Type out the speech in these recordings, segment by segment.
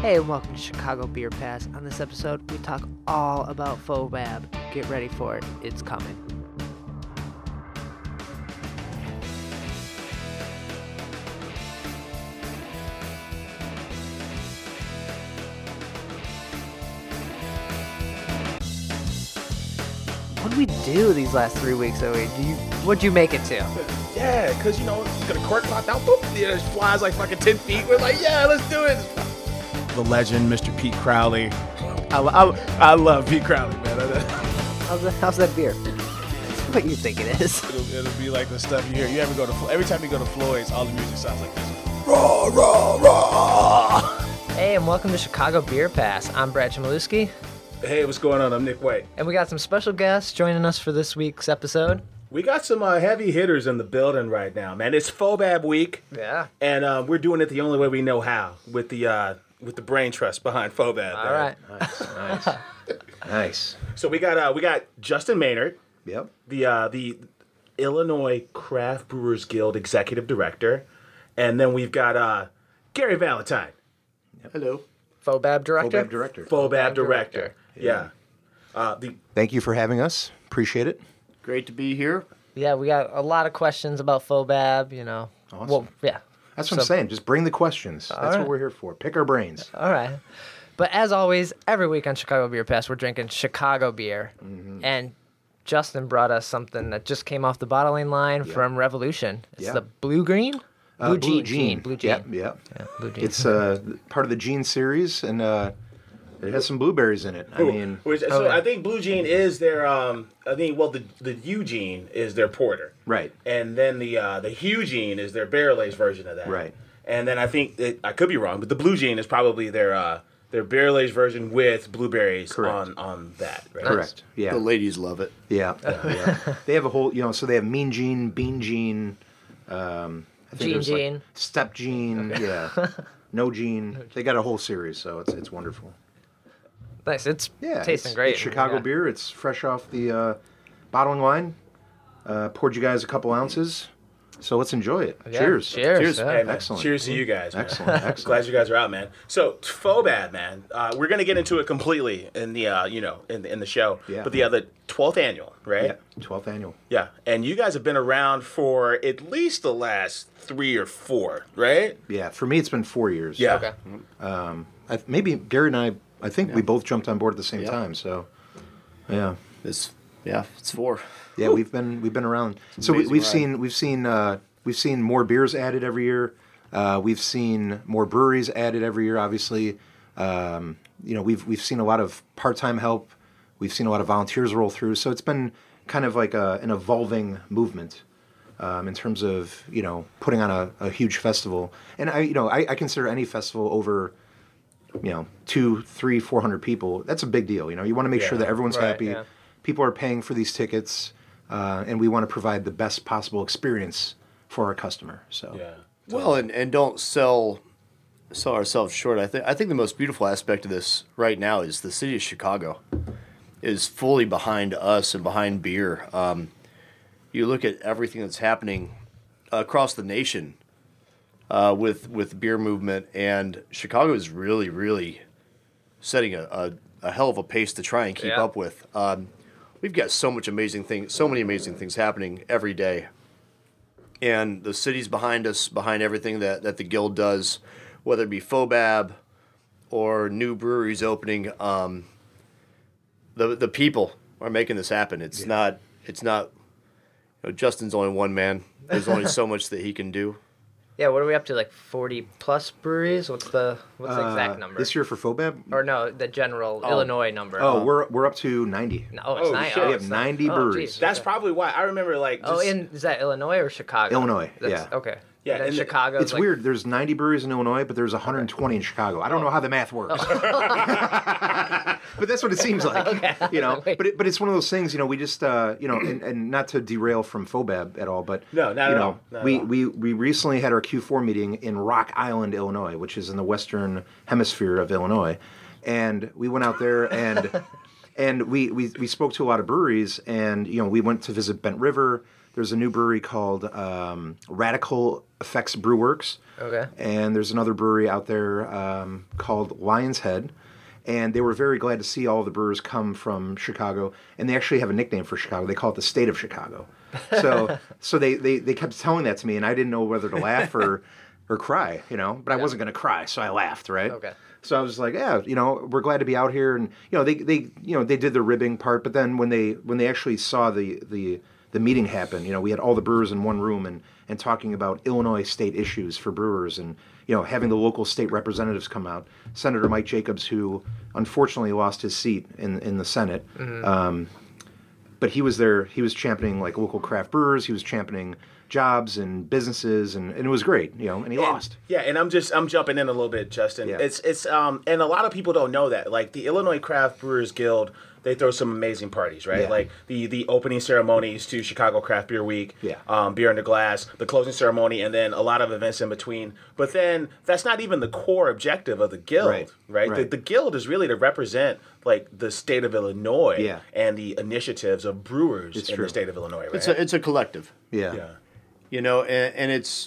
Hey, and welcome to Chicago Beer Pass. On this episode, we talk all about FOBAB. Get ready for it. It's coming. What did we do these last 3 weeks, Owie? What'd you make it to? Yeah, because, you know, it's going to cork popped out, boop, it flies like fucking 10 feet. We're like, yeah, let's do it. The legend, Mr. Pete Crowley. I love Pete Crowley, man. How's that beer? It's what you think it is. It'll be like the stuff you hear. You ever go to, every time you go to Floyd's, all the music sounds like this. Raw, raw, raw. Hey, and welcome to Chicago Beer Pass. I'm Brad Chmielewski. Hey, what's going on? I'm Nick White. And we got some special guests joining us for this week's episode. We got some heavy hitters in the building right now, man. It's FOBAB week. Yeah. And we're doing it the only way we know how, with the brain trust behind FOBAB. All right. Nice. Nice. So we got Justin Maynard. Yep. The Illinois Craft Brewers Guild Executive Director. And then we've got Gary Valentine. Yep. Hello. FOBAB Director? FOBAB Director. FOBAB Director. Yeah. Thank you for having us. Appreciate it. Great to be here. Yeah, we got a lot of questions about FOBAB, you know. Awesome. Well, yeah. That's what I'm saying. Just bring the questions. That's right. what we're here for. Pick our brains. All right. But as always, every week on Chicago Beer Pass, we're drinking Chicago beer. Mm-hmm. And Justin brought us something that just came off the bottling line from Revolution. It's the Blue Green? Blue Jean. Blue Jean. Yep. Yeah, Blue Jean. It's part of the Jean series, and it has some blueberries in it. I mean, I think Blue Jean is their the Eugene is their porter. Right. And then the Eugene is their barrel-aged version of that. Right. And then I think I could be wrong, but the Blue Jean is probably their barrel-aged version with blueberries on that. Right? correct. Yeah. The ladies love it. Yeah. They have a whole, so they have Mean Jean, Bean Jean, I think there's Jean. like Step Jean, yeah. No Jean. They got a whole series, so it's wonderful. Nice. It's tasting it's, great. It's Chicago beer. It's fresh off the bottling line. Poured you guys a couple ounces. So let's enjoy it. Yeah. Cheers. Cheers. Yeah. Hey, man, Excellent. Cheers to you guys. Man. Excellent. Glad you guys are out, man. So FOBAB, man. We're gonna get into it completely in the in the show. Yeah. But the 12th annual, right? Yeah. 12th annual. Yeah. And you guys have been around for at least the last 3 or 4, right? Yeah. For me, it's been 4 years. Yeah. Okay. Maybe Gary and I think we both jumped on board at the same time. So, yeah. It's 4. Yeah, we've been around. So Amazing we've seen more beers added every year. We've seen more breweries added every year. Obviously, we've seen a lot of part-time help. We've seen a lot of volunteers roll through. So it's been kind of like an evolving movement in terms of putting on a huge festival. And I consider any festival over 200, 300, 400 people. That's a big deal. You want to make sure that everyone's happy. Yeah. People are paying for these tickets. And we want to provide the best possible experience for our customer. So Yeah. Well, and don't sell ourselves short. I think the most beautiful aspect of this right now is the city of Chicago is fully behind us and behind beer. You look at everything that's happening across the nation with the beer movement, and Chicago is really, really setting a hell of a pace to try and keep up with. We've got so many amazing things happening every day. And the city's behind us, behind everything that the Guild does, whether it be FOBAB or new breweries opening. The people are making this happen. It's not Justin's only one man. There's only so much that he can do. Yeah, what are we up to? Like 40 plus breweries? What's the exact number? this year for FOBAB? Or no, the general Illinois number. We're up to 90. No, it's not. shit. We have 90 breweries. Geez. That's probably why I remember Is that Illinois or Chicago? Illinois, That's, yeah. Okay. Yeah, And then and Chicago. It's weird. There's 90 breweries in Illinois, but there's 120 in Chicago. I don't know how the math works. But that's what it seems like. Okay. But it's one of those things, we just and not to derail from FOBAB at all, but not at all. we recently had our Q4 meeting in Rock Island, Illinois, which is in the western hemisphere of Illinois. And we went out there and we spoke to a lot of breweries, and we went to visit Bent River, There's a new brewery called Radical Effects Brewworks. Okay. And there's another brewery out there called Lion's Head. And they were very glad to see all the brewers come from Chicago. And they actually have a nickname for Chicago. They call it the State of Chicago. So they kept telling that to me, and I didn't know whether to laugh or cry, But I wasn't going to cry, so I laughed, right? Okay. So I was like, yeah, we're glad to be out here, and they did the ribbing part, but then when they actually saw the meeting happen, we had all the brewers in one room and talking about Illinois state issues for brewers, and having the local state representatives come out. Senator Mike Jacobs, who unfortunately lost his seat in the Senate, but he was there. He was championing like local craft brewers. He was championing jobs and businesses, and it was great, and he lost. Yeah, and I'm jumping in a little bit, Justin. Yeah. It's and a lot of people don't know that. Like the Illinois Craft Brewers Guild, they throw some amazing parties, right? Yeah. Like the opening ceremonies to Chicago Craft Beer Week, Yeah. Beer Under Glass, the closing ceremony, and then a lot of events in between. But then that's not even the core objective of the guild, right? The guild is really to represent like the state of Illinois and the initiatives of brewers in the state of Illinois, right? It's a collective. Yeah. And it's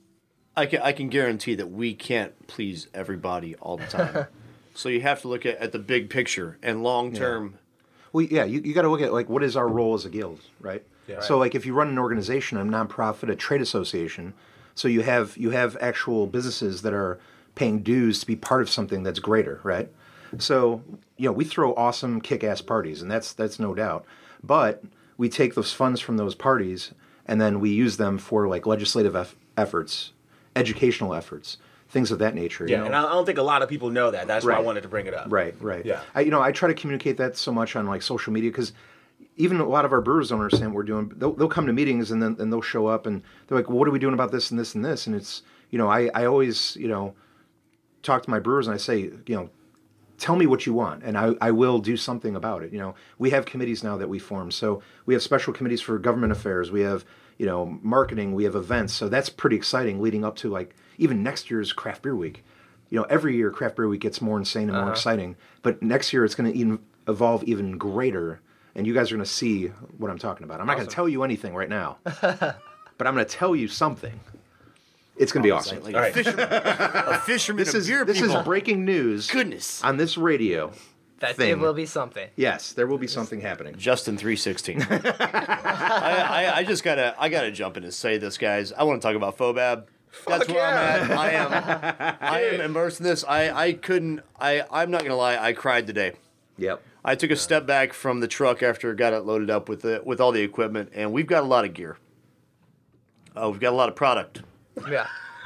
I can guarantee that we can't please everybody all the time. So you have to look at the big picture and long term. Well, yeah, you got to look at like what is our role as a guild, right? Yeah. So like if you run an organization, a nonprofit, a trade association, so you have actual businesses that are paying dues to be part of something that's greater, right? So we throw awesome kick-ass parties, and that's no doubt. But we take those funds from those parties and then we use them for like legislative efforts, educational efforts, things of that nature. Yeah, and I don't think a lot of people know that. That's why I wanted to bring it up. Right. Yeah. I try to communicate that so much on like social media because even a lot of our brewers don't understand what we're doing. They'll come to meetings and then they'll show up and they're like, well, what are we doing about this and this and this? And it's, I always, talk to my brewers and I say, tell me what you want, and I will do something about it. We have committees now that we form. So we have special committees for government affairs. We have, marketing. We have events. So that's pretty exciting leading up to like even next year's Craft Beer Week. Every year Craft Beer Week gets more insane and more exciting. But next year it's going to evolve even greater, and you guys are going to see what I'm talking about. I'm not going to tell you anything right now, but I'm going to tell you something. It's going to be awesome. Like All right. a fisherman This of beer is people. breaking news. Goodness. On this radio. That thing. it will be something. Yes, there will be something happening. Justin 316. I gotta jump in and say this, guys. I want to talk about Fobab. That's where I'm at. I am immersed in this. I'm not gonna lie, I cried today. Yep. I took a step back from the truck after it got it loaded up with all the equipment, and we've got a lot of gear. We've got a lot of product. Yeah.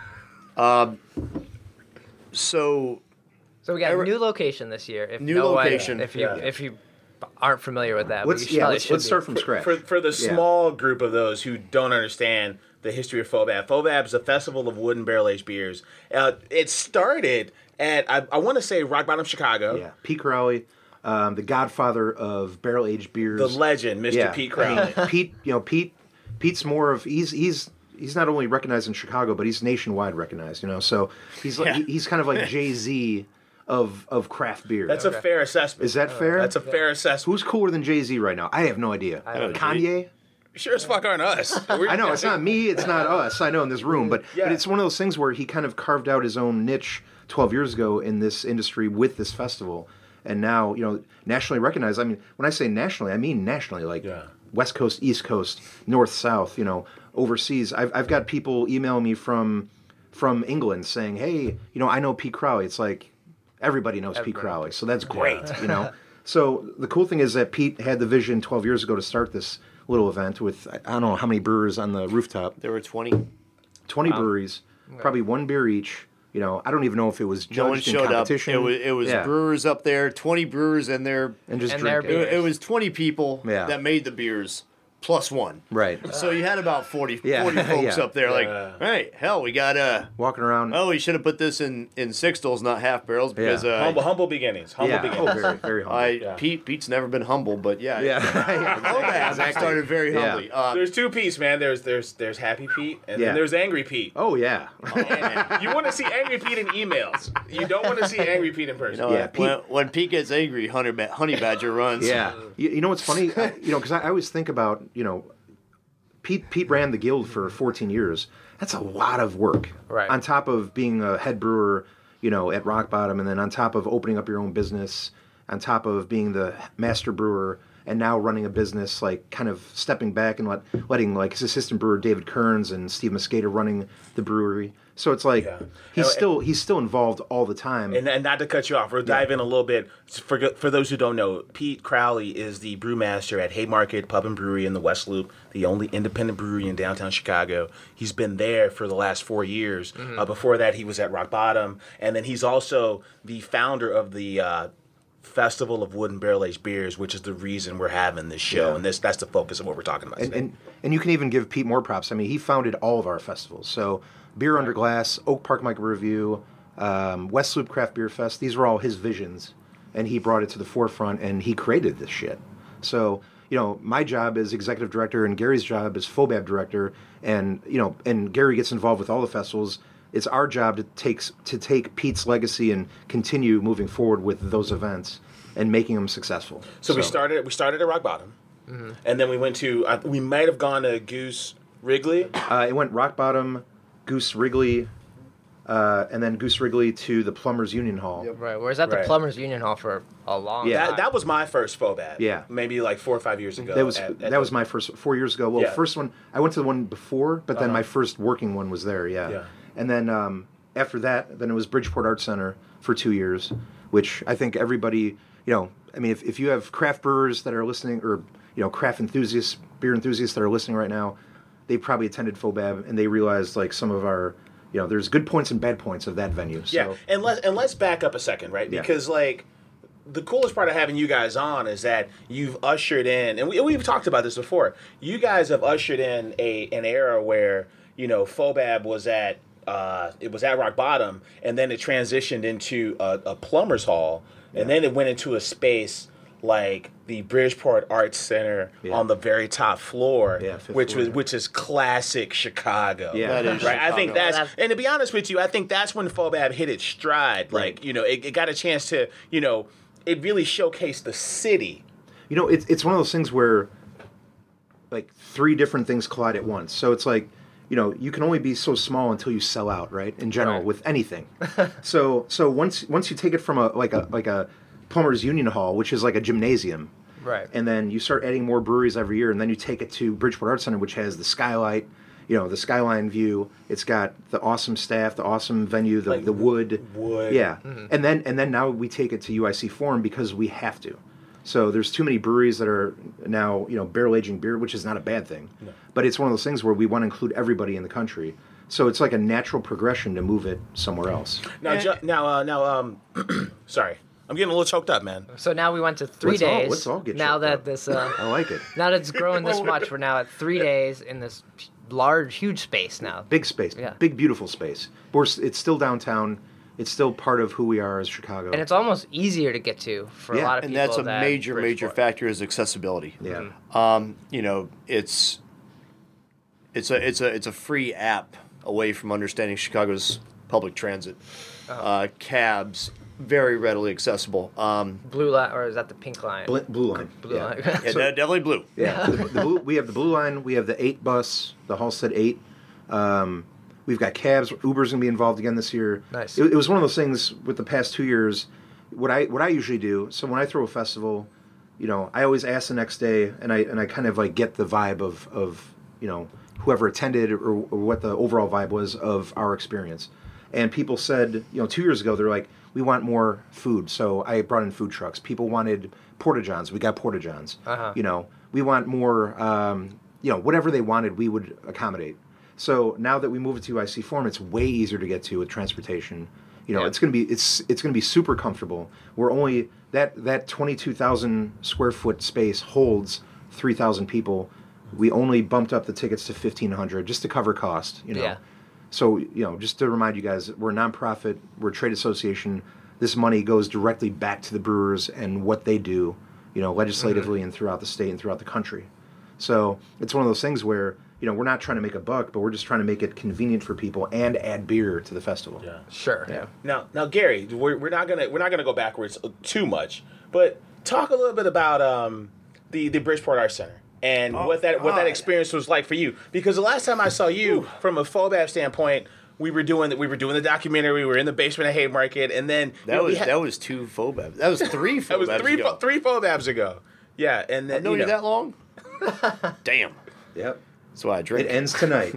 So we got a new location this year. If you aren't familiar with that, Let's start from scratch. For the small group of those who don't understand the history of Fobab. Fobab is a festival of wood and barrel-aged beers. It started at, I want to say, Rock Bottom, Chicago. Yeah, Pete Crowley, the godfather of barrel-aged beers. The legend, Mr. Pete Crowley. Pete's more of, he's not only recognized in Chicago, but he's nationwide recognized, So he's he's kind of like Jay-Z of craft beer. That's a fair assessment. Is that fair? That's a fair assessment. Who's cooler than Jay-Z right now? I have no idea. Kanye? Sure as fuck aren't us. I know, it's not me, it's not us, I know, in this room, but it's one of those things where he kind of carved out his own niche 12 years ago in this industry with this festival, and now, nationally recognized. I mean, when I say nationally, I mean nationally, like West Coast, East Coast, North, South, overseas. I've got people emailing me from England saying, hey, I know Pete Crowley. It's like, everybody knows Pete Crowley, so that's great, So the cool thing is that Pete had the vision 12 years ago to start this little event with, I don't know how many brewers on the rooftop. there were 20. 20 breweries, probably one beer each. I don't even know if it was No one judged in showed up. competition. It was brewers up there, 20 brewers in there. And just And their drinking. beer. It was 20 people Yeah. that made the beers plus one. Right. So you had about 40 folks Yeah. up there like, hey, hell, we got Walking around. oh, we should have put this in sixtels, not half barrels, because Humble beginnings. Humble beginnings. Oh, very, very humble. Pete's never been humble, but yeah. Exactly. Started very humbly. There's two Pete's, man. There's Happy Pete, and Yeah. then there's Angry Pete. Oh, yeah. And you want to see Angry Pete in emails. You don't want to see Angry Pete in person. Yeah, when Pete gets angry, Honey Badger runs. Yeah. You know what's funny? Because I always think about, Pete ran the guild for 14 years. That's a lot of work. Right. On top of being a head brewer, at Rock Bottom, and then on top of opening up your own business, on top of being the master brewer, and now running a business, like kind of stepping back and letting like his assistant brewer David Kearns and Steve Mosqueda running the brewery. So it's like he's still involved all the time. And not to cut you off, we'll dive in a little bit. For those who don't know, Pete Crowley is the brewmaster at Haymarket Pub and Brewery in the West Loop, the only independent brewery in downtown Chicago. He's been there for the last 4 years. Before that, he was at Rock Bottom. And then he's also the founder of the Festival of Wood and Barrel Aged Beers, which is the reason we're having this show, and that's the focus of what we're talking about today. And you can even give Pete more props. I mean, he founded all of our festivals. So Beer Under Glass, Oak Park Micro Review, West Loop Craft Beer Fest. These were all his visions, and he brought it to the forefront, and he created this shit. So my job as executive director, and Gary's job as FOBAB director, and and Gary gets involved with all the festivals. It's our job to take Pete's legacy and continue moving forward with those events and making them successful. So we started at Rock Bottom, and then we went to we might have gone to Goose Wrigley. It went Rock Bottom, Goose Wrigley, and then Goose Wrigley to the Plumbers Union Hall. Yep. Right, whereas at the Plumbers Union Hall for a long time. That was my first FOBAB. Yeah. Maybe like 4 or 5 years ago. That was my first 4 years ago. Well, first one, I went to the one before, but then my first working one was there, yeah. And then after that, then it was Bridgeport Arts Center for 2 years, which I think everybody, if you have craft brewers that are listening, or craft enthusiasts, beer enthusiasts that are listening right now, they probably attended FOBAB and they realized like some of our, there's good points and bad points of that venue. So. Yeah, and let's back up a second, right? Because like the coolest part of having you guys on is that you've ushered in, and we've talked about this before. You guys have ushered in an era where FOBAB was at. It was at Rock Bottom, and then it transitioned into a plumber's hall, and then it went into a space like the Bridgeport Arts Center on the very top floor, which is classic Chicago. Yeah, that is right. Chicago. I think and to be honest with you, I think that's when FOBAB hit its stride. Like it got a chance to it really showcased the city. It's one of those things where like 3 different things collide at once. So it's like. You can only be so small until you sell out, right? In general, with anything. So once you take it from a Plumbers Union Hall, which is like a gymnasium, right? And then you start adding more breweries every year, and then you take it to Bridgeport Arts Center, which has the skylight, the skyline view. It's got the awesome staff, the awesome venue, the wood, yeah. And then now we take it to UIC Forum because we have to. So there's too many breweries that are now, barrel aging beer, which is not a bad thing. No. But it's one of those things where we want to include everybody in the country. So it's like a natural progression to move it somewhere else. Sorry, I'm getting a little choked up, man. So now we went to 3 days. Let's all get now that up. this. I like it. Now that it's grown this much, we're now at 3 days in this huge space now. Big space, big beautiful space. It's still downtown. It's still part of who we are as Chicago. And it's almost easier to get to for a lot of people. And that's a major factor is accessibility. Yeah. It's a free app away from understanding Chicago's public transit. Cabs, very readily accessible. Blue line, or is that the pink line? Blue line. Blue line. Yeah, definitely blue. Yeah. We have the blue line. We have the 8 bus, the Halstead 8. We've got cabs. Uber's going to be involved again this year. Nice. It was one of those things with the past 2 years. What I usually do, so when I throw a festival, I always ask the next day, and I kind of like get the vibe of whoever attended or what the overall vibe was of our experience. And people said, 2 years ago, they're like, we want more food. So I brought in food trucks. People wanted Porta-Johns. We got Porta-Johns. We want more, whatever they wanted, we would accommodate. So now that we move it to UIC Forum, it's way easier to get to with transportation. It's going to be super comfortable. We're only that 22,000 square foot space holds 3,000 people. We only bumped up the tickets to 1,500 just to cover cost. Yeah. So just to remind you guys, we're a nonprofit. We're a trade association. This money goes directly back to the brewers and what they do, legislatively and throughout the state and throughout the country. So it's one of those things where. We're not trying to make a buck, but we're just trying to make it convenient for people and add beer to the festival. Yeah, sure. Yeah. Now, Gary, we're not gonna go backwards too much, but talk a little bit about the Bridgeport Arts Center. and what that experience was like for you. Because the last time I saw you, from a FOBAB standpoint, we were doing the documentary. We were in the basement of Haymarket, and then that was 2 FOBAB. That was 3 FOBABs. That was three FOBABs ago. Yeah, and then I've known you that long. Damn. Yep. That's why I drink. It ends tonight.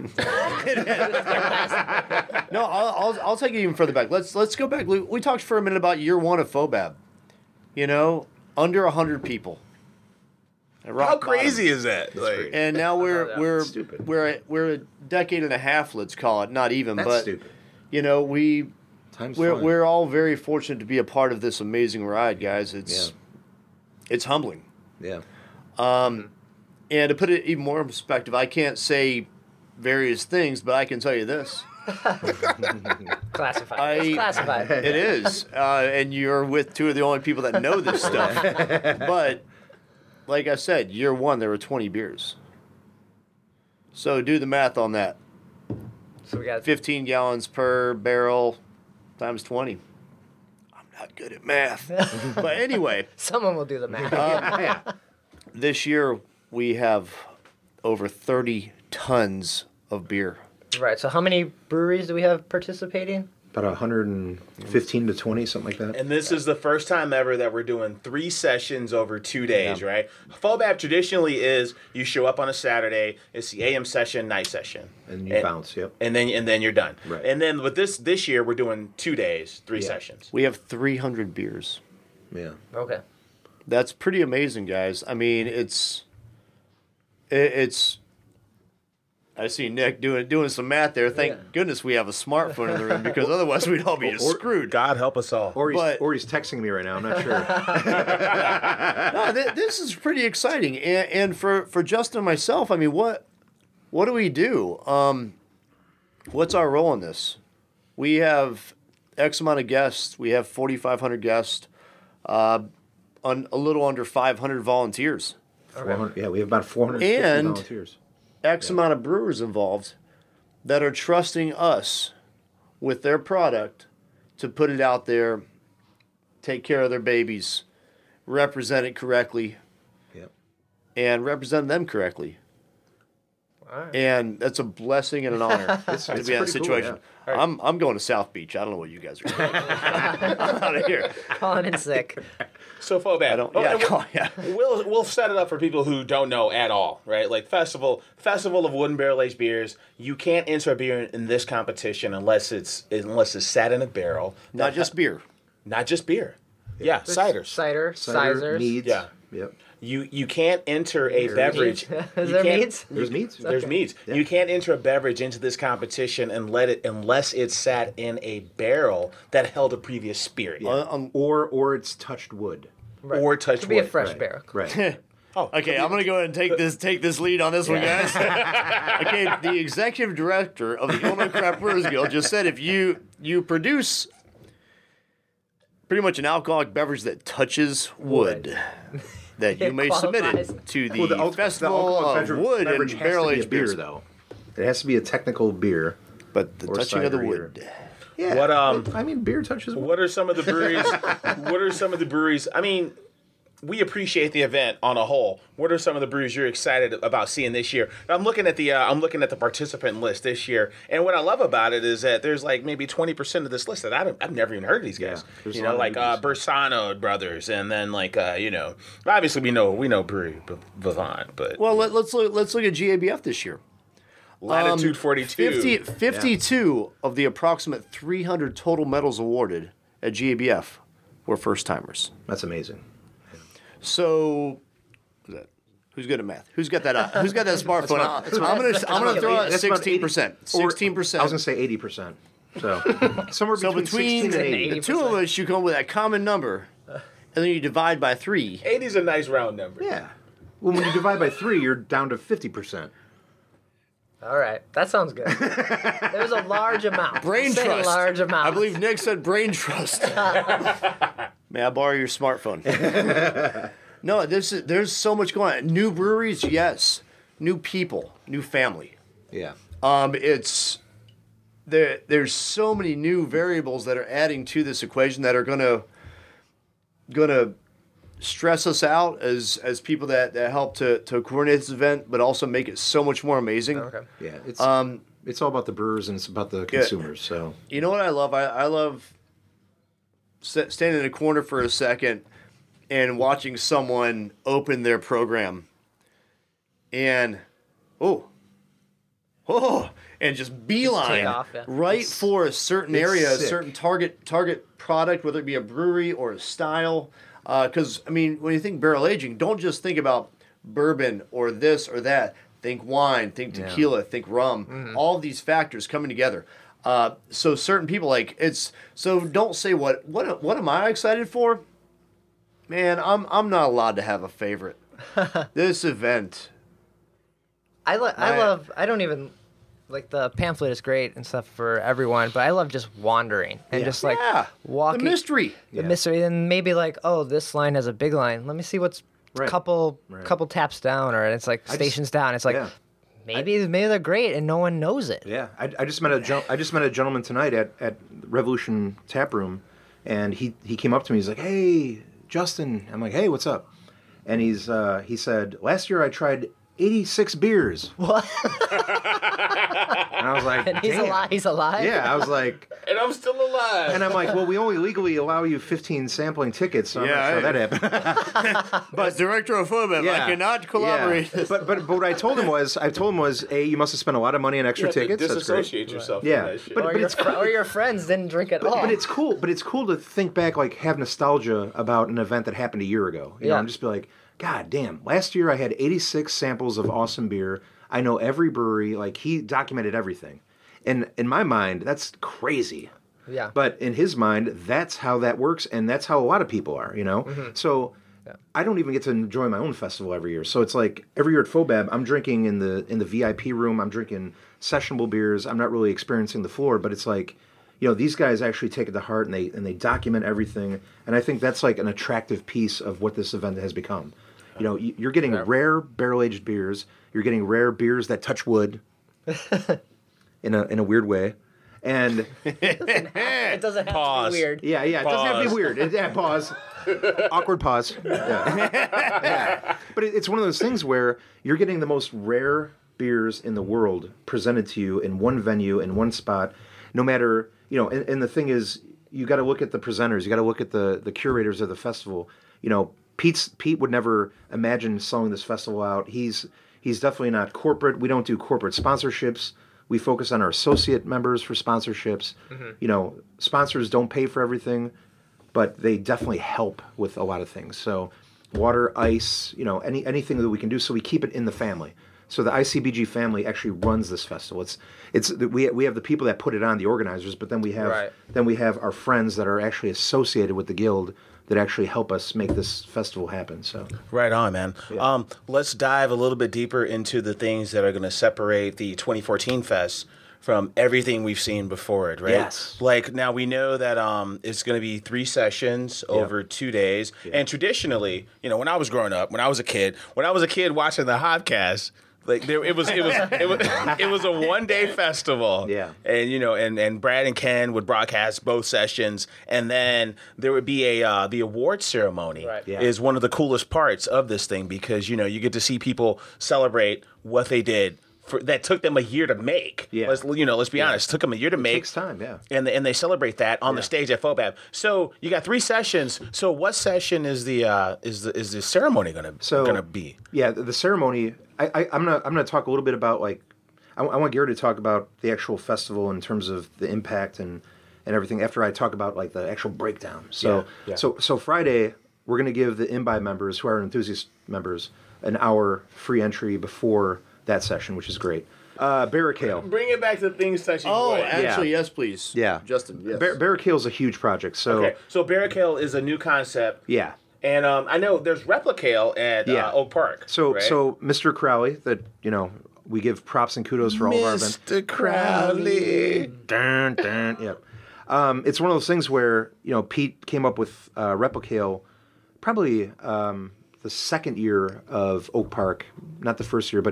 No, I'll take it even further back. Let's go back. We talked for a minute about year 1 of FOBAB. You know, under 100 people. How crazy is that? Like, and now we're a decade and a half. Let's call it, not even. That's but stupid. You know, we're all very fortunate to be a part of this amazing ride, guys. It's humbling. Yeah. And to put it even more in perspective, I can't say various things, but I can tell you this. Classified. It's classified. It is. And you're with 2 of the only people that know this stuff. But, like I said, year 1, there were 20 beers. So do the math on that. So we got 15 gallons per barrel times 20. I'm not good at math. But anyway. Someone will do the math. This year, we have over 30 tons of beer. Right. So how many breweries do we have participating? About 115 to 20, something like that. And this is the first time ever that we're doing 3 sessions over 2 days, right? FOBAB traditionally is you show up on a Saturday, it's the AM session, night session. And you bounce, yep. And then you're done. Right. And then with this year, we're doing 2 days, 3 sessions. We have 300 beers. Yeah. Okay. That's pretty amazing, guys. I mean, it's I see Nick doing some math there. Thank goodness we have a smartphone in the room, because otherwise we'd all be screwed. God help us all. Or he's texting me right now. I'm not sure. No, this is pretty exciting. And for Justin and myself, I mean, what do we do? What's our role in this? We have X amount of guests. We have 4,500 guests. A little under 500 volunteers. Yeah, we have about 450 volunteers. X amount of brewers involved that are trusting us with their product to put it out there, take care of their babies, represent it correctly, and represent them correctly. Right. And that's a blessing and an honor to be in that situation. Cool, yeah. I'm going to South Beach. I don't know what you guys are doing. I'm out of here. Calling in sick. So FOBAB. We'll set it up for people who don't know at all, right? Like Festival of Wooden Barrel Aged Beers. You can't enter a beer in this competition unless it's sat in a barrel. Not just beer. Not just beer. Yeah, ciders. Cider, ciders. Meads. Yeah. Yep. You can't enter a beverage. Is there meads? There's meads. There's meads. Yeah. You can't enter a beverage into this competition unless it's sat in a barrel that held a previous spirit. Yeah. Or it's touched wood. Right. Or touched wood. It could be a fresh barrel. Right. Okay, I'm going to go ahead and take this lead on this one, guys. Okay, the executive director of the Illinois Craft Brewers Guild just said if you produce pretty much an alcoholic beverage that touches wood, that you may submit it to the Festival of Wood and Barrel Aged Beers. Though it has to be a technical beer, but the touching of the wood. Yeah. What I mean, beer touches wood. What are some of the breweries? I mean, we appreciate the event on a whole. What are some of the breweries you're excited about seeing this year? I'm looking at the participant list this year, and what I love about it is that there's like maybe 20% of this list that I've never even heard of these guys. Yeah, like Bersano Brothers, and then like obviously we know Brewery Vivant, but let's look at GABF this year. Latitude 42. 52 of the approximate 300 total medals awarded at GABF were first timers. That's amazing. So, who's good at math? Who's got that? Who's got that smartphone? I'm gonna throw out 16%. 16%. I was gonna say 80%. So somewhere between 16 and 80. The two of us, you come up with that common number, and then you divide by 3. 80 is a nice round number. Yeah. Well, when you divide by 3, you're down to 50%. All right, that sounds good. There's a large amount. Brain trust. Large amount. I believe Nick said brain trust. May I borrow your smartphone? No, there's so much going on. New breweries, yes. New people, new family. Yeah. There's so many new variables that are adding to this equation that are gonna stress us out as people that help to coordinate this event, but also make it so much more amazing. Okay. Yeah, it's all about the brewers and it's about the consumers. So you know what I love? I love standing in a corner for a second and watching someone open their program and and just beeline off, yeah. right for a certain area, sick. a certain target product, whether it be a brewery or a style. Because, I mean, when you think barrel aging, don't just think about bourbon or this or that. Think wine, think tequila, think rum. Mm-hmm. All of these factors coming together. So certain people so don't say what am I excited for? Man, I'm not allowed to have a favorite. This event. I don't even like the pamphlet is great and stuff for everyone, but I love just wandering and just like walking. The mystery. The mystery, and maybe like, oh, this line has a big line. Let me see what's couple taps down, or it's like stations down. It's like maybe they're great and no one knows it. Yeah, I just met a gentleman tonight at Revolution Tap Room, and he came up to me. He's like, "Hey, Justin." I'm like, "Hey, what's up?" And he said, "Last year I tried 86 beers." What? And I was like, and he's alive? Yeah, I was like... And I'm still alive. And I'm like, well, we only legally allow you 15 sampling tickets, so I'm not sure that happened. But as director of FOBAB, I cannot collaborate. Yeah. But what I told him was, A, you must have spent a lot of money on extra tickets. Disassociate yourself from that shit. Or your friends didn't drink at all. But it's cool. But it's cool to think back, like, have nostalgia about an event that happened a year ago. You know, and just be like, God damn, last year I had 86 samples of awesome beer. I know every brewery. Like, he documented everything. And in my mind, that's crazy. Yeah. But in his mind, that's how that works, and that's how a lot of people are, you know? Mm-hmm. So I don't even get to enjoy my own festival every year. So it's like every year at FOBAB, I'm drinking in the VIP room. I'm drinking sessionable beers. I'm not really experiencing the floor, but it's like, you know, these guys actually take it to heart, and they document everything. And I think that's like an attractive piece of what this event has become. You know, you're getting rare barrel-aged beers. You're getting rare beers that touch wood in a weird way. And it doesn't have to be weird. Yeah, it doesn't have to be weird. Pause. Awkward pause. Yeah. But it's one of those things where you're getting the most rare beers in the world presented to you in one venue, in one spot, no matter, you know, and the thing is, you got to look at the presenters. You got to look at the curators of the festival. You know, Pete would never imagine selling this festival out. He's definitely not corporate. We don't do corporate sponsorships. We focus on our associate members for sponsorships. Mm-hmm. You know, sponsors don't pay for everything, but they definitely help with a lot of things. So water, ice, you know, anything that we can do. So we keep it in the family. So the ICBG family actually runs this festival. We have the people that put it on, the organizers, but then we have our friends that are actually associated with the guild that actually help us make this festival happen. So right on, man. Yeah. Let's dive a little bit deeper into the things that are going to separate the 2014 Fest from everything we've seen before it, right? Yes. Like, now we know that it's going to be 3 sessions over 2 days. Yep. And traditionally, you know, when I was growing up, when I was a kid watching the Hobcast, like it was a 1-day festival. Yeah. And you know, and Brad and Ken would broadcast both sessions, and then there would be the award ceremony. Right. Yeah. Is one of the coolest parts of this thing, because you know, you get to see people celebrate what they did that took them a year to make. Yeah. Let's be honest. It took them a year to make. It takes time, yeah. And they celebrate that on the stage at FOBAB. So you got 3 sessions. So what session is the ceremony gonna be? Yeah, the ceremony. I'm gonna talk a little bit about, like, I want Gary to talk about the actual festival in terms of the impact and everything after I talk about, like, the actual breakdown. So so Friday we're gonna give the Imbibe members, who are enthusiast members, an hour free entry before that session, which is great. Barricale. Bring it back to things touching wood. Actually, yes, please. Yeah. Justin, yes. Barricale is a huge project. So Barricale is a new concept. Yeah. And I know there's Replicale at Oak Park. So right? so Mr. Crowley, that, you know, we give props and kudos for all of our events. Mr. Crowley. Dun, dun, yep. It's one of those things where, you know, Pete came up with Replicale probably the second year of Oak Park, not the first year, but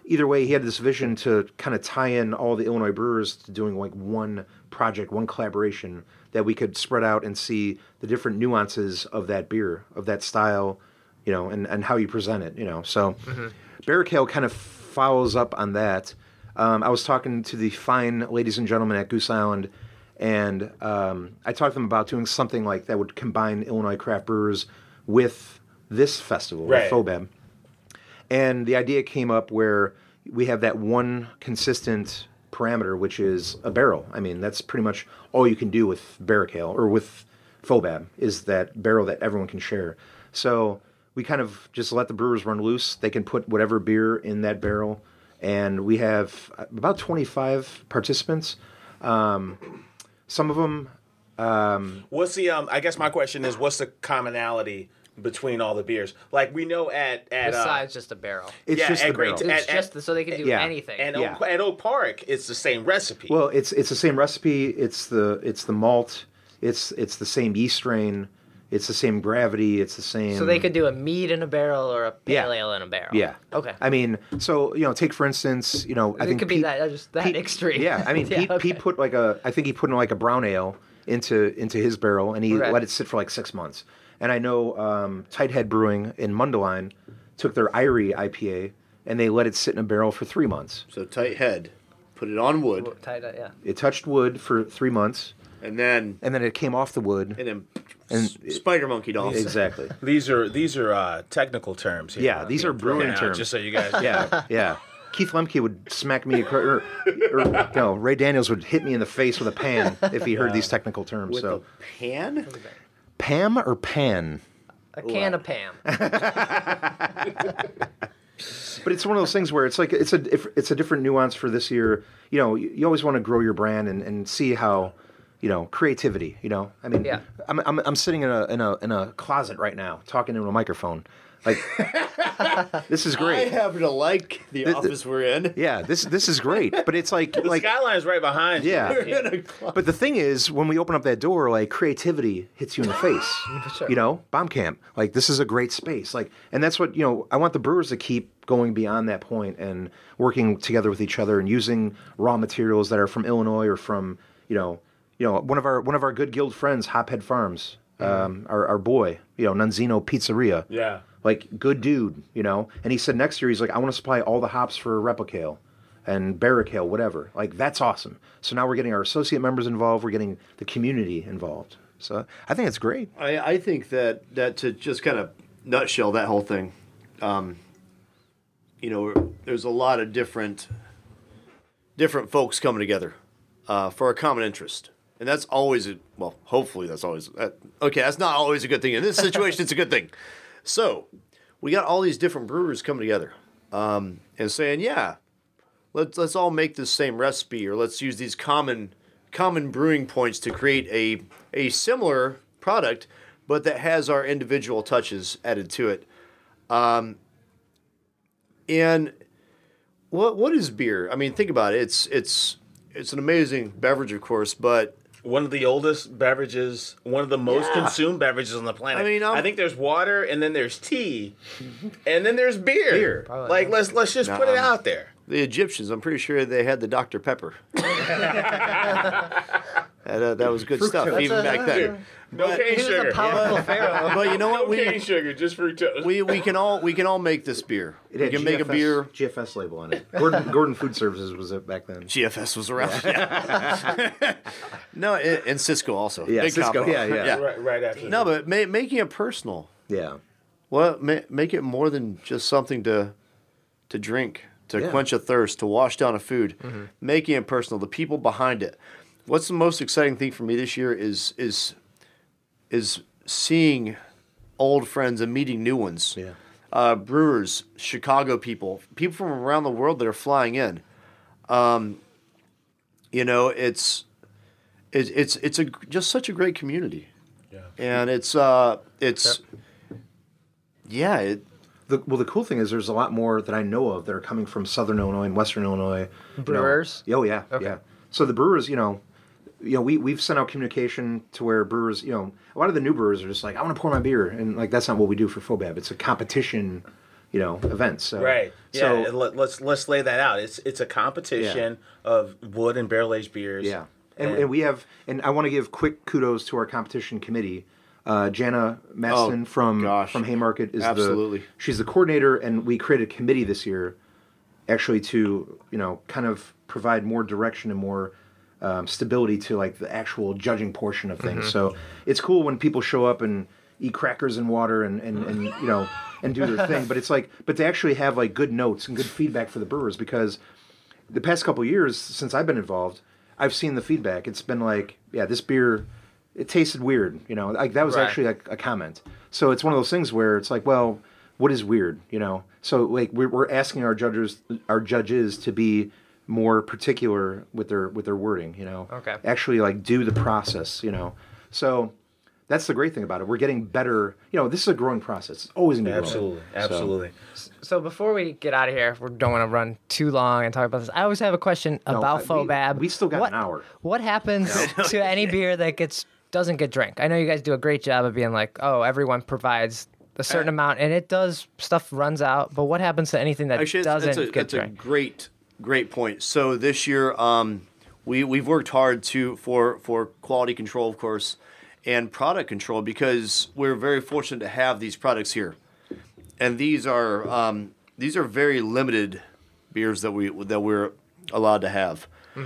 either way, he had this vision to kind of tie in all the Illinois brewers to doing like one project, one collaboration that we could spread out and see the different nuances of that beer, of that style, and how you present it, So Barrick Ale kind of follows up on that. I was talking to the fine ladies and gentlemen at Goose Island, and I talked to them about doing something like that would combine Illinois craft brewers with this festival, with FOBAB. And the idea came up where we have that one consistent parameter, which is a barrel. I mean, that's pretty much all you can do with Barrick Ale or with FOBAB, is that barrel that everyone can share. So we kind of just let the brewers run loose. They can put whatever beer in that barrel. And we have about 25 participants. Some of them... what's the... I guess my question is, what's the commonality between all the beers? Like, we know at besides just a barrel. It's just the barrel. It's just so they can do anything. And at Oak Park, it's the same recipe. Well, it's the same recipe. It's the malt. It's the same yeast strain. It's the same gravity. It's the same. So they could do a mead in a barrel or a pale ale in a barrel. Yeah. Okay. I mean, so take for instance, I think it could be that extreme. Yeah. I mean, Pete put I think he put in like a brown ale into his barrel, and he let it sit for like 6 months. And I know Tighthead Brewing in Mundelein took their Irie IPA and they let it sit in a barrel for 3 months. So Tighthead put it on wood. It touched wood for 3 months. And then it came off the wood. And then spider monkeyed off. Exactly. These are technical terms here. Yeah, these are brewing terms. Just so you guys know. Yeah. Keith Lemke would smack me, Ray Daniels would hit me in the face with a pan if he heard these technical terms. With a pan? Pam or pan? A can of Pam. But it's one of those things where it's like it's a different nuance for this year. You always want to grow your brand and see how, creativity. I mean, I'm sitting in a closet right now talking into a microphone. Like, this is great. I happen to like the office we're in. Yeah, this is great. But it's like the skyline's right behind you. Yeah. But the thing is, when we open up that door, like, creativity hits you in the face. Sure. Bomb camp. Like, this is a great space. Like, and that's what I want the brewers to keep going beyond that point and working together with each other and using raw materials that are from Illinois or from one of our good guild friends, Hophead Farms. Our boy, Nunzino Pizzeria. Yeah. Like, good dude, And he said next year, he's like, I want to supply all the hops for Replicale and Barrick Ale, whatever. Like, that's awesome. So now we're getting our associate members involved. We're getting the community involved. So I think it's great. I think that to just kind of nutshell that whole thing, there's a lot of different folks coming together for a common interest. And that's always, hopefully that's always, okay, that's not always a good thing. In this situation, it's a good thing. So we got all these different brewers coming together and saying, yeah, let's all make this same recipe, or let's use these common brewing points to create a similar product, but that has our individual touches added to it. And what is beer? I mean, think about it. It's an amazing beverage, of course, but one of the oldest beverages, one of the most consumed beverages on the planet. I mean, I think there's water, and then there's tea, and then there's beer. Like, let's just put it out there. The Egyptians, I'm pretty sure they had the Dr. Pepper. That was good stuff, even back then. No cane sugar. He was a powerful pharaoh. But you know what? No cane sugar, just fructose. We can all make this beer. We can make a beer. GFS label on it. Gordon Food Services was it back then. GFS was around. Yeah. No, and Cisco also. Yeah, Big Cisco. combo. Yeah. Right after. No, but making it personal. Yeah. Well, make it more than just something to drink, to quench a thirst, to wash down a food. Mm-hmm. Making it personal. The people behind it. What's the most exciting thing for me this year is seeing old friends and meeting new ones. Yeah. Brewers, Chicago people from around the world that are flying in. It's just such a great community. Yeah. And the cool thing is there's a lot more that I know of that are coming from Southern Illinois and Western Illinois. Brewers? Oh, yeah. Okay. Yeah. So the brewers, we've sent out communication to where brewers, a lot of the new brewers are just like, I want to pour my beer. And, like, that's not what we do for FOBAB. It's a competition, events. So, right. Yeah. So, let's lay that out. It's a competition of wood and barrel aged beers. Yeah. And we have, and I want to give quick kudos to our competition committee. Jana Maston from Haymarket is she's the coordinator, and we created a committee this year, actually to kind of provide more direction and more stability to like the actual judging portion of things. So it's cool when people show up and eat crackers and water and and do their thing, but it's like to actually have like good notes and good feedback for the brewers, because the past couple of years since I've been involved, I've seen the feedback. It's been like, this beer, it tasted weird. Like that was actually like a comment. So it's one of those things where it's like, well, what is weird? So like we're asking our judges to be more particular with their wording. Okay. Actually, like do the process. So that's the great thing about it. We're getting better. This is a growing process. It's always going to be growing. Absolutely. So before we get out of here, we don't want to run too long and talk about this. I always have a question about Fobab. We still got an hour. What happens to any beer that doesn't get drank? I know you guys do a great job of being like, everyone provides a certain amount, and it does. Stuff runs out. But what happens to anything that doesn't get drank? That's a great point. So this year, we've worked hard for quality control, of course, and product control, because we're very fortunate to have these products here, and these are very limited beers that we're allowed to have.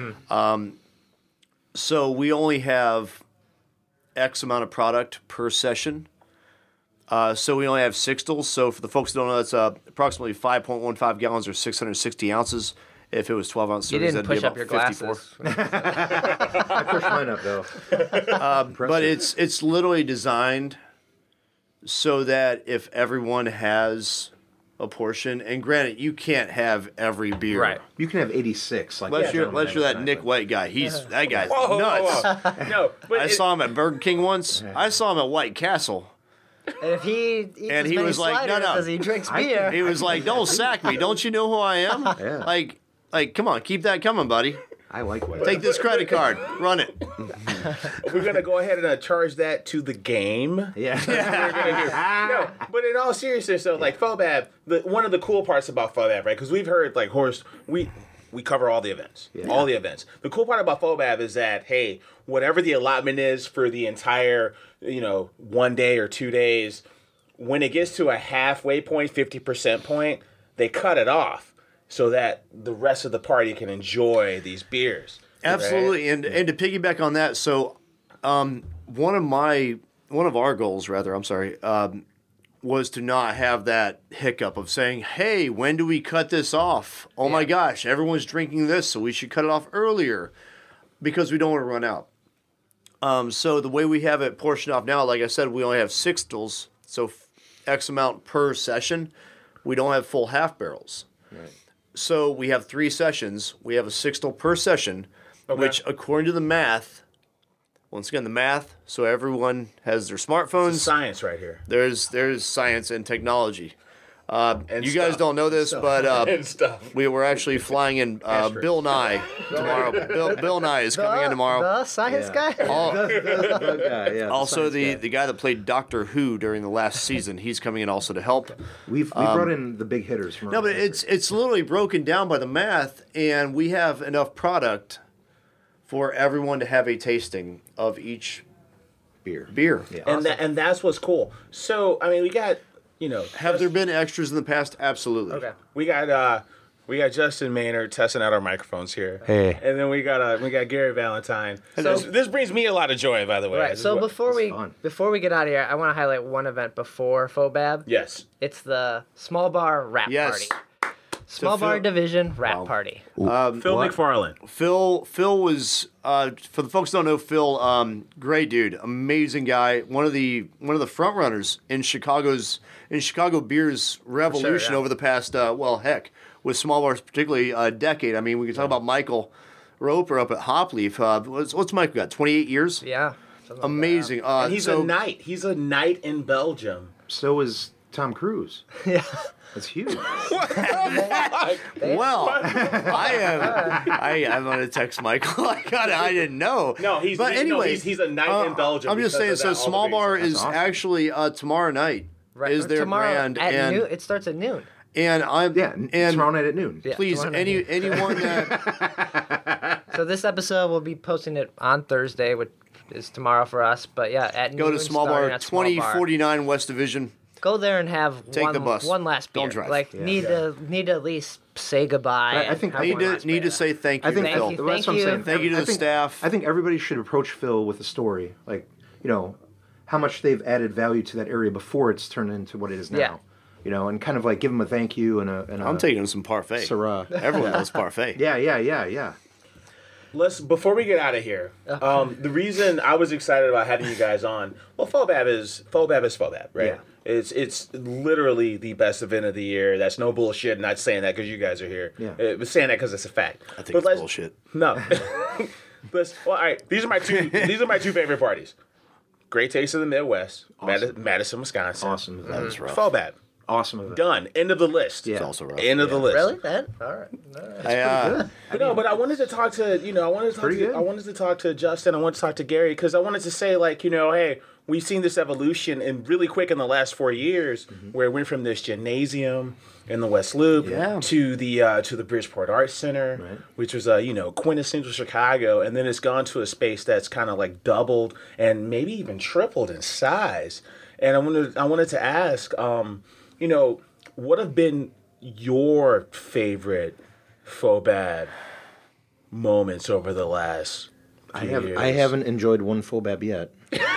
So we only have X amount of product per session. So we only have 6 stills. So for the folks who don't know, that's approximately 5.15 gallons or 660 ounces. If it was 12-ounce servings, that'd be about 54. I pushed mine up though. But it's literally designed so that if everyone has a portion, and granted, you can't have every beer. Right. You can have 86. Like unless you're that Nick White guy. That guy's nuts. No, but I saw him at Burger King once. I saw him at White Castle. And if he eats as many sliders as he drinks beer, he was like, "Don't sack me. Don't you know who I am?" Yeah. Like, come on, keep that coming, buddy. I like White. Take this credit card, run it. We're gonna go ahead and charge that to the game. Yeah. No, but in all seriousness, though, like Fobab, one of the cool parts about Fobab, right? Because we've heard like Horst, we cover all the events, all the events. The cool part about Fobab is that hey, whatever the allotment is for the entire 1 day or 2 days, when it gets to a halfway point, 50% point, they cut it off so that the rest of the party can enjoy these beers. Absolutely, right? and to piggyback on that, so one of our goals, was to not have that hiccup of saying, hey, when do we cut this off? Oh my gosh, everyone's drinking this, so we should cut it off earlier, because we don't want to run out. So the way we have it portioned off now, like I said, we only have 6 stills, so X amount per session. We don't have full half barrels. Right. So we have 3 sessions. We have a 6 still per session, which according to the math, once again, the math, so everyone has their smartphones. It's science right here. There's science and technology. And you guys don't know this, but we were actually flying in Bill Nye tomorrow. Bill Nye is coming in tomorrow. The science guy? The guy, yeah. Also, the guy that played Doctor Who during the last season, he's coming in also to help. We've brought in the big hitters from but it's literally broken down by the math, and we have enough product for everyone to have a tasting of each beer. Yeah. And that's what's cool. So, I mean, we got... have there been extras in the past? Absolutely. Okay. We got Justin Maynard testing out our microphones here. Hey. And then we got Gary Valentine. So this brings me a lot of joy, by the way. Right. So before we get out of here, I want to highlight one event before Fobab. Yes. It's the Small Bar Rap Party. Small Bar Division Rap Party. Phil McFarland. Phil was for the folks who don't know Phil, great dude, amazing guy, one of the front runners in Chicago beer's revolution over the past with small bars particularly a decade. I mean, we can talk about Michael Roper up at Hopleaf. What's Michael got? 28 years. Yeah. Amazing. And he's a knight. He's a knight in Belgium. So is Tom Cruise. Yeah. That's huge. Well, I'm going to text Michael. I didn't know. No, he's a knight in Belgium. I'm just saying. So Small Bar is actually tomorrow night. Right. Is their tomorrow brand at and noon? It starts at noon. And tomorrow night at noon. Yeah, please, anyone that So this episode we'll be posting it on Thursday, which is tomorrow for us. But yeah, at go noon, to Small starting Bar, at Small Bar. 2049 West Division. Go there and have Take the bus. one last beer. Don't drive. Like need to at least say goodbye. I think and have Need one last to beer. say thank you I think to Phil. you. that's what I'm saying. Thank you to I the think- staff. I think everybody should approach Phil with a story, like how much they've added value to that area before it's turned into what it is now. Yeah. And kind of like give him a thank you and I'm taking him some parfait. Syrah. Everyone loves parfait. Yeah. Before we get out of here, the reason I was excited about having you guys on, well, FOBAB is FOBAB, right? Yeah. It's literally the best event of the year. That's no bullshit. Not saying that because you guys are here. Yeah. It was saying that because it's a fact. I think it's bullshit. No. All right. These are my two favorite parties. Great Taste of the Midwest, Awesome. Madison, Wisconsin. Awesome. That was rough. FOBAB. Awesome event. Done. End of the list. Yeah. It's also rough. End of the list. Really? Then all right. But I wanted to talk to I wanted to talk to Justin. I wanted to talk to Gary because I wanted to say hey, we've seen this evolution and really quick in the last 4 years where it went from this gymnasium in the West Loop to the Bridgeport Arts Center, which was quintessential Chicago, and then it's gone to a space that's kind of like doubled and maybe even tripled in size. And I wanted to ask, what have been your favorite FOBAB moments over the last years? I haven't enjoyed one FOBAB yet.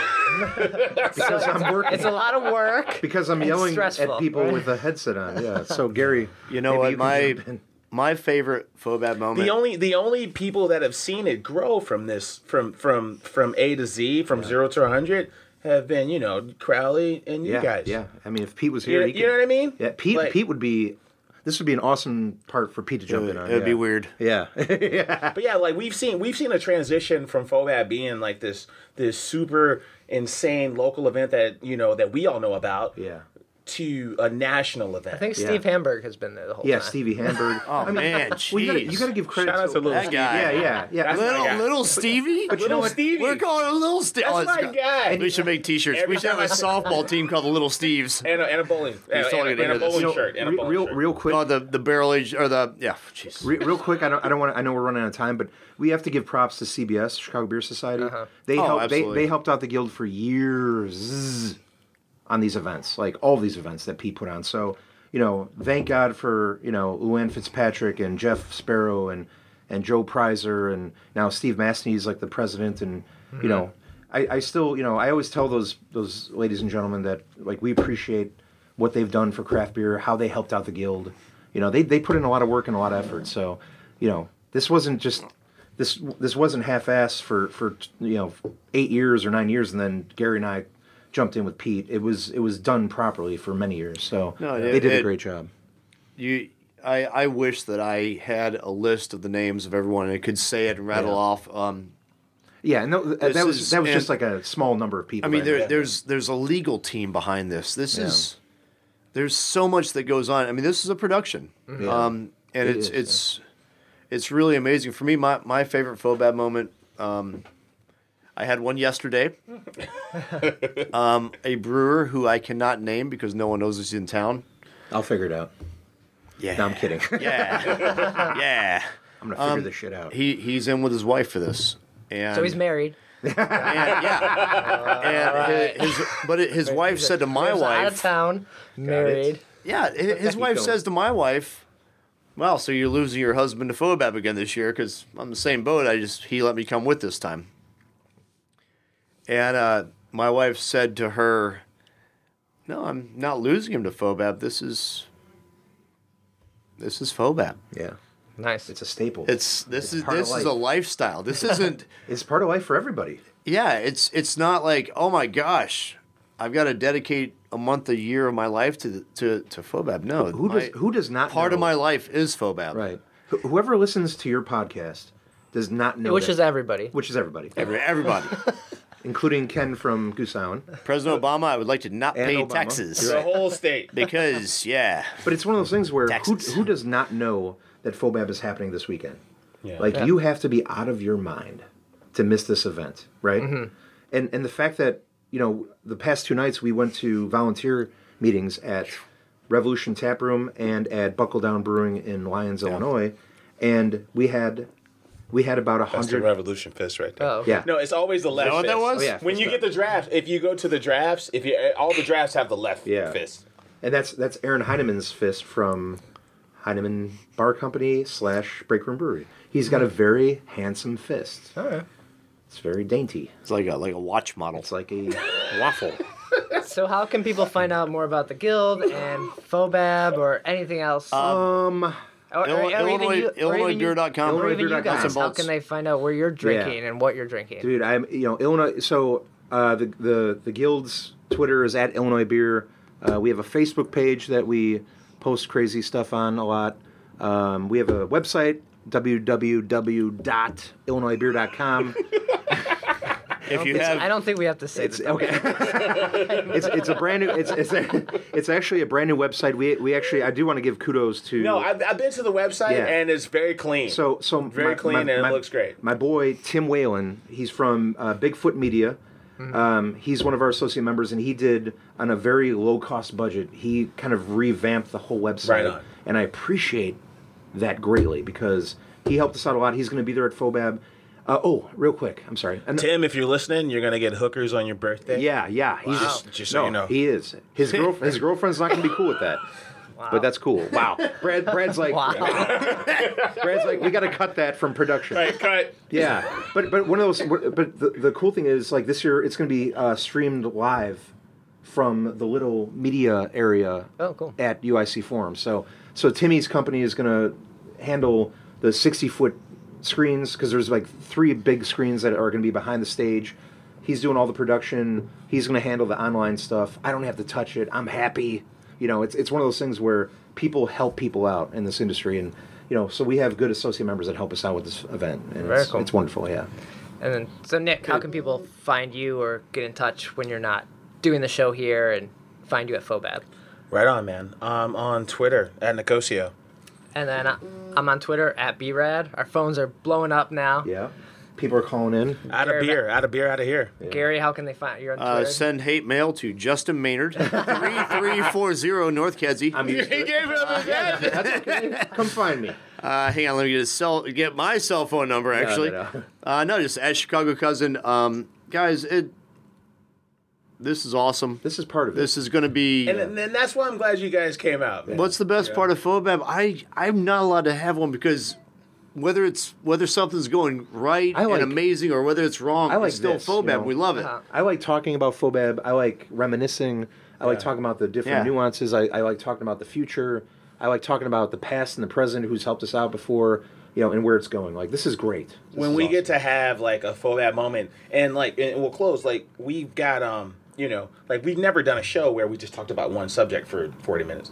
Because I'm working. It's a lot of work. Because I'm It's yelling stressful, at people right? with a headset on. Yeah. So Gary, You know maybe what? you can jump in. My favorite FOBAB moment. The only people that have seen it grow from this from A to Z, from 0 to 100, have been Crowley and you guys. Yeah. I mean, if Pete was here, You know what I mean? Yeah, Pete would be. This would be an awesome part for Pete to jump in on. It'd be weird. Yeah. But yeah, like we've seen a transition from FOBAB being like this super insane local event that that we all know about. Yeah. To a national event. I think Steve Hamburg has been there the whole time. Yeah, Stevie Hamburg. Oh man, jeez. Well, you got to give credit Shout out to Little that Steve. guy. Yeah. That's my guy. Little Stevie. But you know what? Stevie. We're calling him Little Stevie. That's my guy. We should make T-shirts. Every We should have a time softball team called the Little Steves. And a bowling. And totally a gonna hear bowling this. shirt. And a bowling shirt. Real quick. Oh, the barrel age or the jeez. Real quick, I don't want. I know we're running out of time, but we have to give props to CBS, Chicago Beer Society. They absolutely. helped out the guild for years on these events, like all these events that Pete put on. So thank God for Luann Fitzpatrick and Jeff Sparrow and Joe Prizer and now Steve Mastny is like the president and I still I always tell those ladies and gentlemen that like we appreciate what they've done for craft beer, how they helped out the guild. They put in a lot of work and a lot of effort. So this wasn't just this wasn't half-assed for 8 years or 9 years and then Gary and I jumped in with Pete. It was done properly for many years. So they did a great job. I wish that I had a list of the names of everyone and I could say it and rattle off. Yeah, and that was just like a small number of people. I mean, there's a legal team behind this. There's so much that goes on. I mean, this is a production, and it's really amazing for me. My favorite FOBAB moment. I had one yesterday. A brewer who I cannot name because no one knows he's in town. I'll figure it out. Yeah. No, I'm kidding. Yeah. I'm gonna figure this shit out. He's in with his wife for this. And So he's married. his wife said to my Lives out of wife, town, married. yeah, his wife going. says to my wife, well, so you're losing your husband to FOBAB again this year because I'm in the same boat. He let me come with this time. And my wife said to her, no, I'm not losing him to FOBAB. This is FOBAB. Yeah, Nice. it's a staple. This is part of life. a lifestyle. This isn't. It's part of life for everybody. Yeah, it's not like, oh my gosh, I've got to dedicate a month, a year of my life to FOBAB. No, Who does not? part know, of my life is FOBAB. right. Whoever listens to your podcast does not know. Which that- is everybody. Which is everybody, Everybody. including Ken from Goose Island. President Obama, I would like to not And pay Obama. taxes The whole state. because But it's one of those things where Taxes. who does not know that FOBAB is happening this weekend? Yeah. Like you have to be out of your mind to miss this event, right? And the fact that the past 2 nights we went to volunteer meetings at Revolution Tap Room and at Buckle Down Brewing in Lyons, Illinois, and we had about 100. That's the Revolution fist right there. Oh, okay. Yeah. No, it's always the left You know what fist. that was? Oh, yeah, When you get the draft, if you go to the drafts, all the drafts have the left fist. And that's Aaron Heinemann's fist from Heinemann Bar Company / Break Room Brewery. He's got a very handsome fist. All right. It's very dainty. It's like a watch model. It's like a waffle. So how can people find out more about the Guild and Fobab or anything else? IllinoisBeer.com. Or even you guys, how bolts. can they find out where you're drinking and what you're drinking? Dude, Illinois. So the Guild's Twitter is at Illinois Beer. We have a Facebook page that we post crazy stuff on a lot. We have a website, www.illinoisbeer.com. I don't think we have to say It's okay. It's a brand new. It's actually a brand new website. We actually, I do want to give kudos to. No, I've been to the website and it's very clean. So very clean and it looks great. My boy Tim Whalen, he's from Bigfoot Media. He's one of our associate members, and he did on a very low cost budget. He kind of revamped the whole website, Right on. and I appreciate that greatly because he helped us out a lot. He's going to be there at Fobab. Real quick, I'm sorry. Tim, if you're listening, you're gonna get hookers on your birthday. Yeah. He's just so you know. He is. His girlfriend's not going to be cool with that. Wow. But that's cool. Wow. Brad's like, Brad's like, we got to cut that from production. Right, cut. Yeah, but one of those. But the cool thing is, like this year, it's going to be streamed live from the little media area. Oh, cool. At UIC Forum. So Timmy's company is going to handle the 60-foot screens because there's like 3 big screens that are going to be behind the stage. He's doing all the production. He's going to handle the online stuff. I don't have to touch it. I'm happy. It's one of those things where people help people out in this industry, and so we have good associate members that help us out with this event, and Very cool. It's wonderful, yeah. And then, so Nick, how can people find you or get in touch when you're not doing the show here and find you at Fobab? Right on, man. I'm on Twitter at Nicosio. And then I'm on Twitter at BRAD. Our phones are blowing up now. Yeah. People are calling in. Out of beer, out of here. Yeah. Gary, how can they find you on Twitter? Send hate mail to Justin Maynard, 3340 North Kedzie. I'm used to it. gave him that. That's okay. Come find me. Hang on, let me get my cell phone number, actually. No. Just at Chicago Cousin. Guys, this is awesome. This is part of it. This is going to be... And that's why I'm glad you guys came out. Man. What's the best part of Fobab? I'm not allowed to have one because whether something's going right and amazing or whether it's wrong, it's still Fobab. We love it. I like talking about Fobab. I like reminiscing. I like talking about the different nuances. I like talking about the future. I like talking about the past and the present, who's helped us out before, and where it's going. Like, this is great. When we get to have, like, a Fobab moment, and we'll close, like, we've got, we've never done a show where we just talked about one subject for 40 minutes.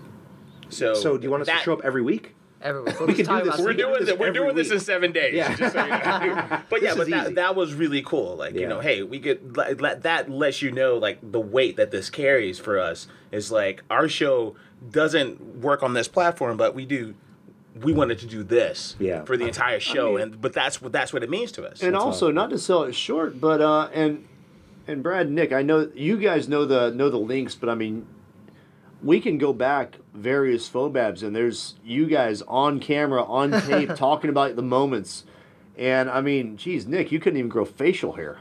So do you want us to show up every week? We can do this. We're doing this in 7 days. Yeah. Just so you know. But that was really cool. Like, hey, we could that lets you know, like, the weight that this carries for us is like our show doesn't work on this platform, but we wanted to do this for the entire show, but that's what it means to us. And also, not to sell it short, but and Brad and Nick, I know you guys know the links, but I mean, we can go back various Fobabs, and there's you guys on camera, on tape, talking about the moments. And I mean, geez, Nick, you couldn't even grow facial hair.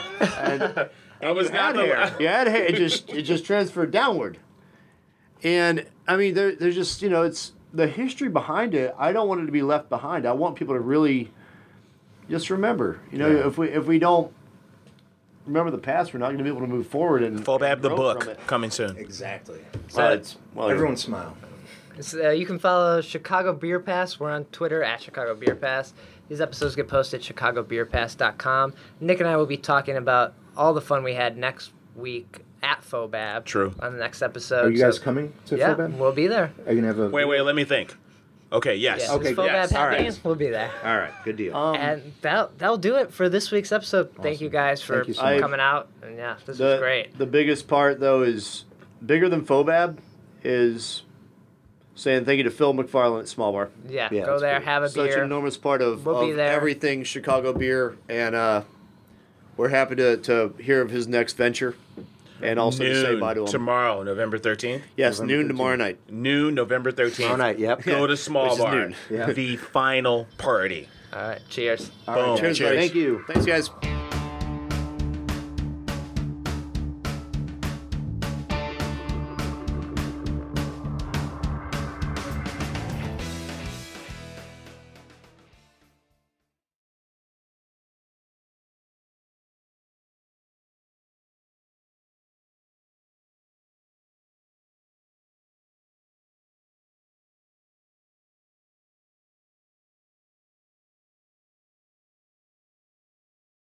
And I was not hair. You had hair. It just transferred downward. And I mean, there's just it's the history behind it. I don't want it to be left behind. I want people to really just remember. If we don't remember the past, we're not going to be able to move forward. And Fobab the book coming soon. Exactly. So everyone smile. You can follow Chicago Beer Pass. We're on Twitter at Chicago Beer Pass. These episodes get posted at chicagobeerpass.com. Nick and I will be talking about all the fun we had next week at Fobab. True. On the next episode. Are you guys coming to Fobab? Yeah, we'll be there. Are you going to have a... Wait, let me think. Okay, yes. Yeah, okay, yes. All right. We'll be there. All right, good deal. And that'll do it for this week's episode. Awesome. Thank you guys for coming out. And this was great. The biggest part, though, is bigger than Fobab is saying thank you to Phil McFarland at Small Bar. Yeah, go there, great. Have a beer. Such an enormous part of everything Chicago beer, and we're happy to hear of his next venture. And also to say bye to them. Tomorrow, November 13th? Yes, November noon 13th. tomorrow night. Noon, November 13th. Tomorrow night, yep. Go to Small Which is Bar. noon. Yeah. The final party. All right. Cheers. All right, Boom. guys. Cheers. Thank you. Thanks, guys.